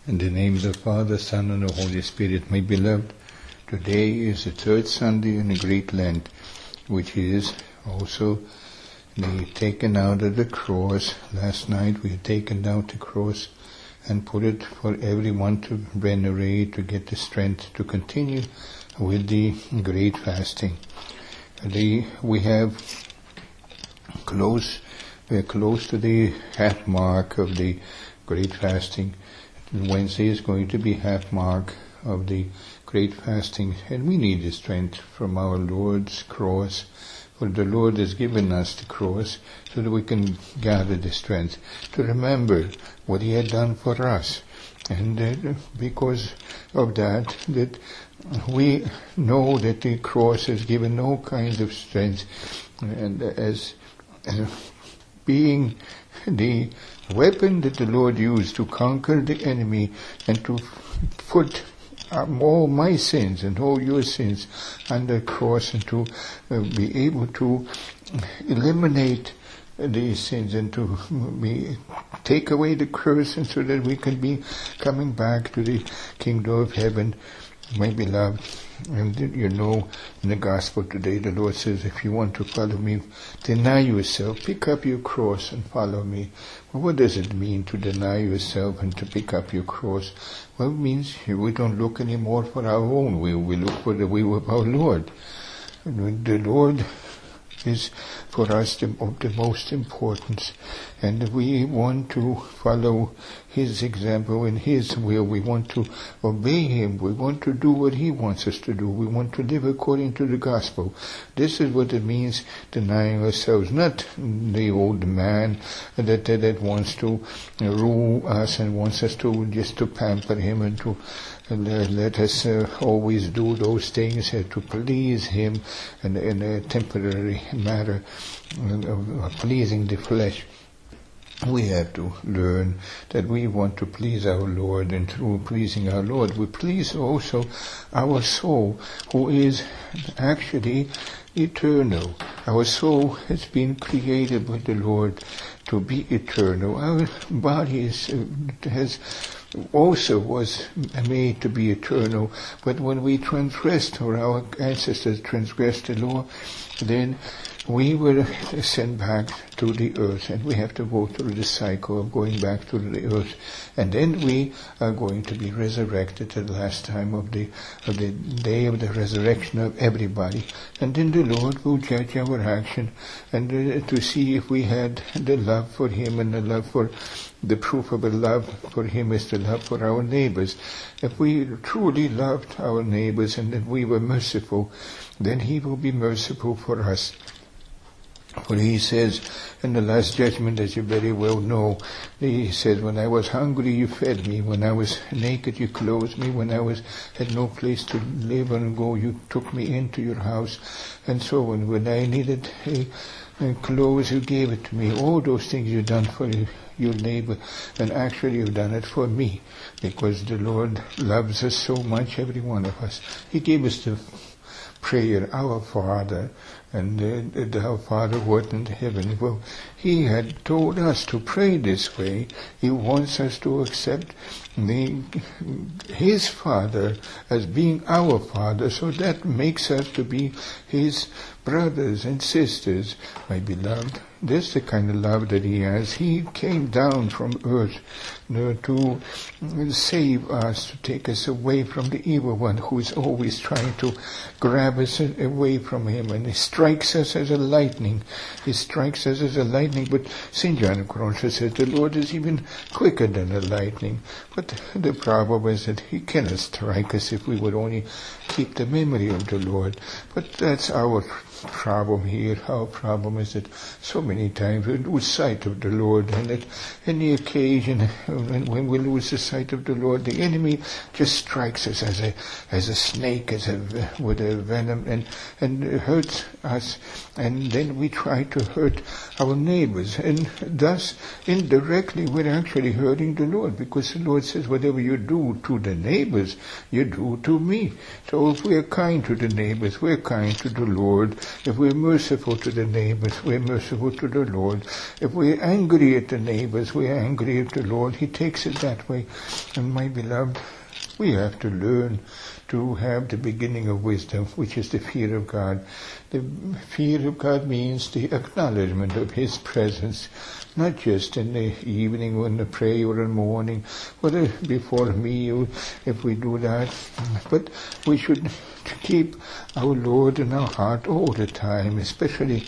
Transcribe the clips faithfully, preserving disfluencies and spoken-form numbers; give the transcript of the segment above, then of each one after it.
In the name of the Father, Son, and the Holy Spirit, my beloved, today is the third Sunday in the Great Lent, which is also the taken out of the cross. Last night we had taken out the cross and put it for everyone to venerate, to get the strength to continue with the great fasting. The, we have close, we're close to the half mark of the great fasting. Wednesday is going to be half mark of the great fasting, and we need the strength from our Lord's cross, for the Lord has given us the cross so that we can gather the strength to remember what He had done for us. And uh, because of that, that we know that the cross has given all kinds of strength, and as, as being the weapon that the Lord used to conquer the enemy and to put um, all my sins and all your sins on the cross, and to uh, be able to eliminate these sins and to be, take away the curse, and so that we can be coming back to the kingdom of heaven, my beloved. And you know, in the gospel today, the Lord says, if you want to follow me, deny yourself, pick up your cross and follow me. Well, what does it mean to deny yourself and to pick up your cross? Well, it means we don't look anymore for our own will, we look for the will of our Lord. And the Lord is for us the, of the most importance, and we want to follow His example and His will. We want to obey Him. We want to do what He wants us to do. We want to live according to the gospel. This is what it means, denying ourselves, not the old man that that, that wants to rule us and wants us to just to pamper him and to let, let us uh, always do those things uh, to please him in, in a temporary matter of pleasing the flesh. We have to learn that we want to please our Lord, and through pleasing our Lord, we please also our soul, who is actually eternal. Our soul has been created by the Lord to be eternal. Our body is, uh, has also was made to be eternal, but when we transgressed, or our ancestors transgressed the law, then we were sent back to the earth, and we have to go through the cycle of going back to the earth, and then we are going to be resurrected at the last time of the of the day of the resurrection of everybody, and then the Lord will judge our action, and uh, to see if we had the love for Him, and the love for the proof of a love for Him is the love for our neighbors. If we truly loved our neighbors and that we were merciful, then He will be merciful for us. For He says in the last judgment, as you very well know, He says, when I was hungry you fed me, when I was naked you clothed me, when I was had no place to live and go you took me into your house, and so on. When I needed a, a clothes you gave it to me. All those things you've done for your neighbor, and actually you've done it for me, because the Lord loves us so much, every one of us. He gave us the prayer, Our Father, and uh, Our Father who art in heaven. Well, He had told us to pray this way. He wants us to accept the, His Father as being our Father, so that makes us to be His brothers and sisters, my beloved. This is the kind of love that He has. He came down from earth you know, to save us, to take us away from the evil one who is always trying to grab us away from Him, and He strikes us as a lightning. He strikes us as a lightning, but Saint John of Cologne says the Lord is even quicker than a lightning. But the problem is that He cannot strike us if we would only keep the memory of the Lord. But that's our problem here. Our problem is that so many times we lose sight of the Lord, and at any occasion when we lose the sight of the Lord, the enemy just strikes us as a as a snake, as a with a venom, and and hurts us, and then we try to hurt our neighbors, and thus indirectly we're actually hurting the Lord, because the Lord says, whatever you do to the neighbors, you do to me. So if we're kind to the neighbors, we're kind to the Lord, If we're merciful to the neighbors, we're merciful to the Lord. If we're angry at the neighbors, we're angry at the Lord. He takes it that way. And my beloved, we have to learn to have the beginning of wisdom, which is the fear of God. The fear of God means the acknowledgement of His presence, not just in the evening when the prayer or in the morning, or before a meal, if we do that, but we should keep our Lord in our heart all the time, especially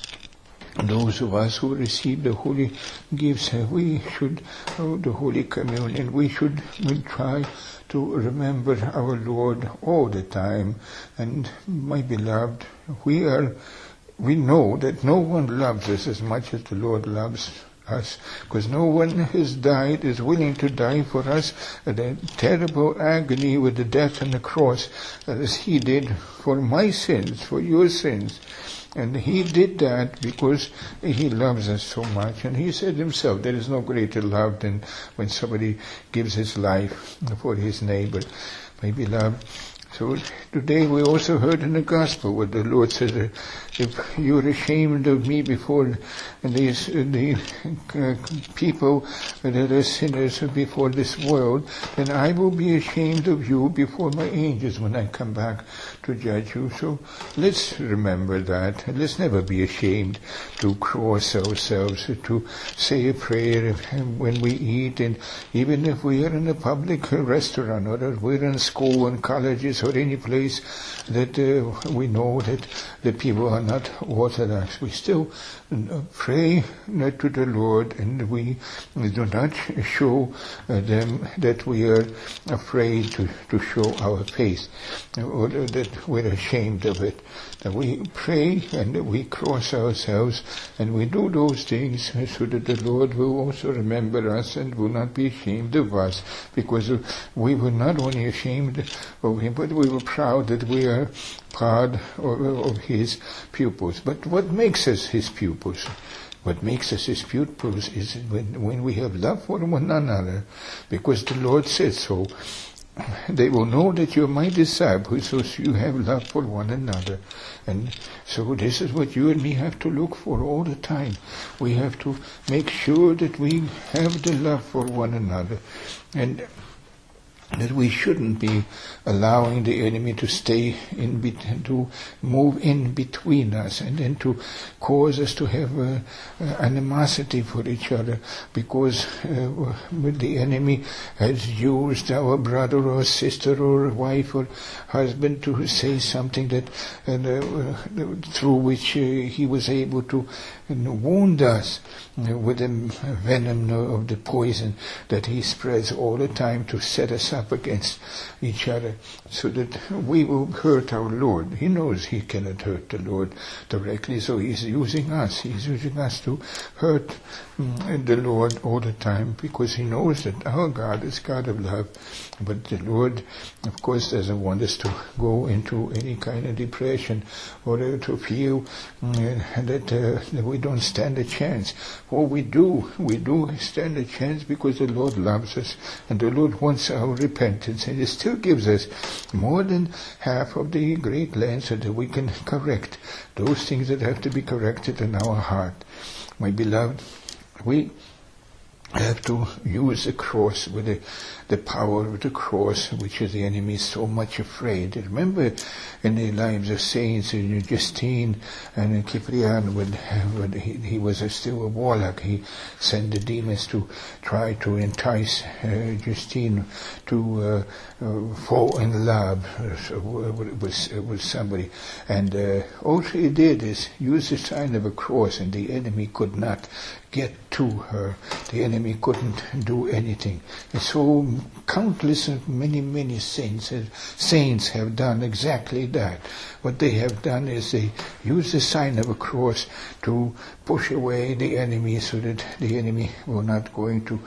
those of us who receive the holy gifts. We should, oh, the Holy Communion, we should we try to remember our Lord all the time. And my beloved, we are, we know that no one loves us as much as the Lord loves us, because no one has died, is willing to die for us at a terrible agony with the death on the cross, as He did for my sins, for your sins. And He did that because He loves us so much. And He said Himself, there is no greater love than when somebody gives his life for his neighbor. My beloved, so today we also heard in the Gospel what the Lord says, uh, if you're ashamed of me before these uh, the uh, people that are sinners before this world, then I will be ashamed of you before my angels when I come back to judge you. So let's remember that. Let's never be ashamed to cross ourselves, to say a prayer when we eat, and even if we are in a public restaurant, or we're in school and colleges, or any place that uh, we know that the people are not orthodox, we still uh, pray uh, to the Lord, and we do not show uh, them that we are afraid to, to show our faith, or that we're ashamed of it. That we pray and we cross ourselves and we do those things so that the Lord will also remember us and will not be ashamed of us, because we were not only ashamed of Him, but we were proud that we are part of, of His pupils. But what makes us His pupils? What makes us His pupils is when, when we have love for one another, because the Lord said so. They will know that you're my disciples, so you have love for one another. And so this is what you and me have to look for all the time. We have to make sure that we have the love for one another, and that we shouldn't be allowing the enemy to stay in, be- to move in between us, and then to cause us to have uh, uh, animosity for each other, because uh, the enemy has used our brother or sister or wife or husband to say something that uh, uh, through which uh, he was able to uh, wound us uh, with the venom of the poison that he spreads all the time to set us up against each other, so that we will hurt our Lord. He knows he cannot hurt the Lord directly, so he's using us. He's using us to hurt mm, the Lord all the time, because he knows that our God is God of love. But the Lord, of course, doesn't want us to go into any kind of depression, or to feel mm, that, uh, that we don't stand a chance. Well, we do. We do stand a chance, because the Lord loves us, and the Lord wants our repentance, and He still gives us more than half of the great land so that we can correct those things that have to be corrected in our heart. My beloved, we have to use the cross with the, the power of the cross, which is the enemy is so much afraid. Remember in the lives of saints, in Justine and in Cyprian, when, when he, he was a, still a warlock, he sent the demons to try to entice uh, Justine to uh, uh, fall in love uh, with, with somebody. And uh, all she did is use the sign of a cross, and the enemy could not get to her. The enemy couldn't do anything. And so countless of many, many saints, uh, saints have done exactly that. What they have done is they use the sign of a cross to push away the enemy, so that the enemy will not going to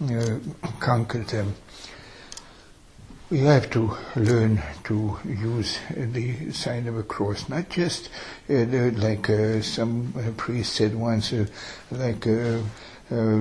uh, conquer them. We have to learn to use the sign of a cross, not just uh, like uh, some uh, priest said once, uh, like uh, uh,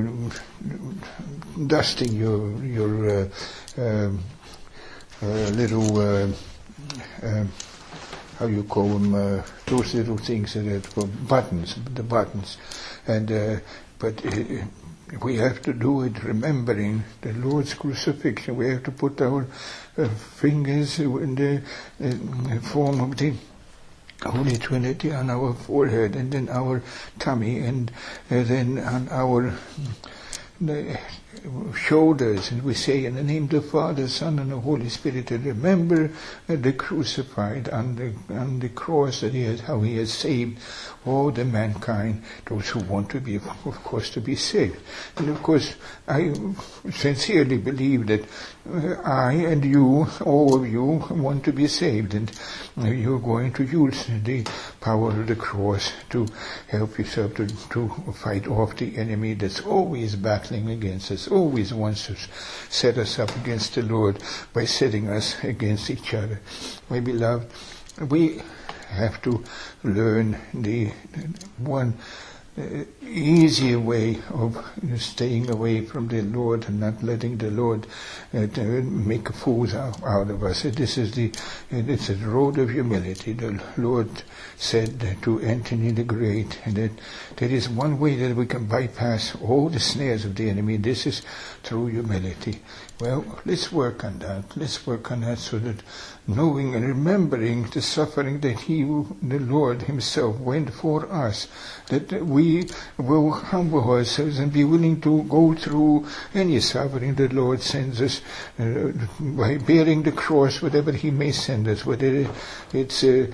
dusting your your uh, uh, uh, little uh, uh, how you call them, uh, those little things that are for buttons, the buttons. And uh, but uh, we have to do it remembering the Lord's crucifixion. We have to put our uh, fingers in the uh, form of the Holy Trinity on our forehead, and then our tummy, and uh, then on our the shoulders, and we say, in the name of the Father, Son, and the Holy Spirit, and remember uh, the crucified on the on the cross, that he has, how he has saved all the mankind, those who want to be, of course, to be saved. And of course, I sincerely believe that uh, I and you, all of you, want to be saved, and uh, you're going to use the power of the cross to help yourself to, to fight off the enemy that's always battling against us, always wants to set us up against the Lord by setting us against each other. My beloved, we have to learn the one uh, easier way of staying away from the Lord and not letting the Lord uh, make fools out, out of us. This is the it's a road of humility. The Lord said to Anthony the Great that there is one way that we can bypass all the snares of the enemy. This is through humility. Well, let's work on that. Let's work on that so that knowing and remembering the suffering that He, the Lord Himself, went for us, that we will humble ourselves and be willing to go through any suffering the Lord sends us uh, by bearing the cross, whatever He may send us, whether it's uh,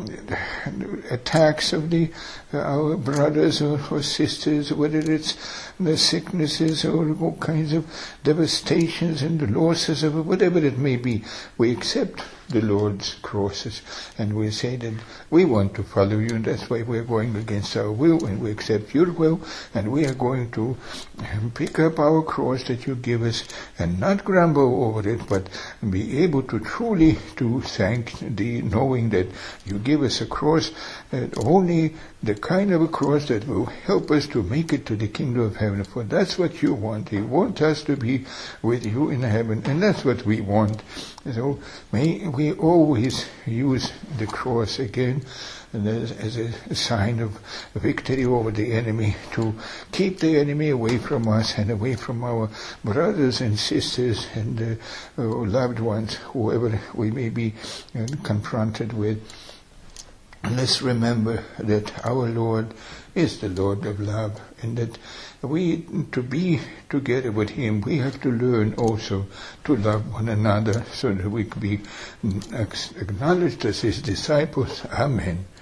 attacks of the uh, our brothers or, or sisters, whether it's the sicknesses or all kinds of devastations and the losses of whatever it may be. We accept the Lord's crosses, and we say that we want to follow you, and that's why we're going against our will, and we accept your will, and we are going to pick up our cross that you give us, and not grumble over it, but be able to truly to thank thee, knowing that you give us a cross, and only the kind of a cross that will help us to make it to the kingdom of heaven. For that's what you want. You want us to be with you in heaven, and that's what we want. So may we always use the cross again as, as a sign of victory over the enemy, to keep the enemy away from us and away from our brothers and sisters and uh, loved ones, whoever we may be uh, confronted with. Let's remember that our Lord is the Lord of love, and that we, to be together with Him, we have to learn also to love one another so that we can be acknowledged as His disciples. Amen.